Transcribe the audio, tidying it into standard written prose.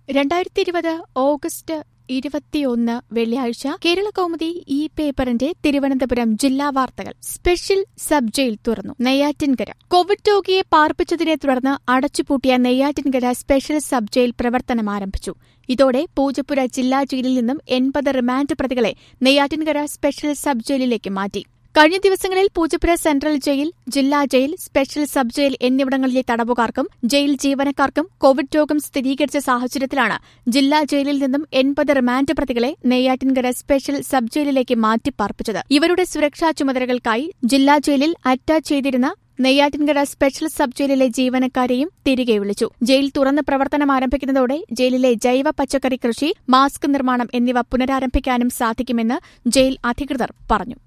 2020 August 21 വെള്ളിയാഴ്ച കേരളകൗമുദി ഈ പേപ്പറിന്റെ തിരുവനന്തപുരം ജില്ലാ വാർത്തകൾ. സ്പെഷ്യൽ സബ് ജയിൽ തുറന്നു. നെയ്യാറ്റിൻകര കോവിഡ് രോഗിയെ പാർപ്പിച്ചതിനെ തുടർന്ന് അടച്ചുപൂട്ടിയ നെയ്യാറ്റിൻകര സ്പെഷ്യൽ സബ് ജയിൽ പ്രവർത്തനം ആരംഭിച്ചു. ഇതോടെ പൂജപ്പുര ജില്ലാ ജയിലിൽ നിന്നും 80 റിമാൻഡ് പ്രതികളെ നെയ്യാറ്റിൻകര സ്പെഷ്യൽ സബ് ജയിലിലേക്ക് മാറ്റി. കഴിഞ്ഞ ദിവസങ്ങളിൽ പൂജപ്പുര സെൻട്രൽ ജയിൽ, ജില്ലാ ജയിൽ, സ്പെഷ്യൽ സബ് ജയിൽ എന്നിവിടങ്ങളിലെ തടവുകാർക്കും ജയിൽ ജീവനക്കാർക്കും കോവിഡ് രോഗം സ്ഥിരീകരിച്ച സാഹചര്യത്തിലാണ് ജില്ലാ ജയിലിൽ നിന്നും 80 റിമാൻഡ് പ്രതികളെ നെയ്യാറ്റിൻകര സ്പെഷ്യൽ സബ് ജയിലിലേക്ക് മാറ്റിപ്പാർപ്പിച്ചത്. ഇവരുടെ സുരക്ഷാ ചുമതലകൾക്കായി ജില്ലാ ജയിലിൽ അറ്റാച്ച് ചെയ്തിരുന്ന നെയ്യാറ്റിൻകര സ്പെഷ്യൽ സബ് ജയിലിലെ ജീവനക്കാരെയും തിരികെ വിളിച്ചു. ജയിൽ തുറന്ന് പ്രവർത്തനം ആരംഭിക്കുന്നതോടെ ജയിലിലെ ജൈവ പച്ചക്കറി കൃഷി, മാസ്ക് നിർമ്മാണം എന്നിവ പുനരാരംഭിക്കാനും സാധിക്കുമെന്ന് ജയിൽ അധികൃതർ പറഞ്ഞു.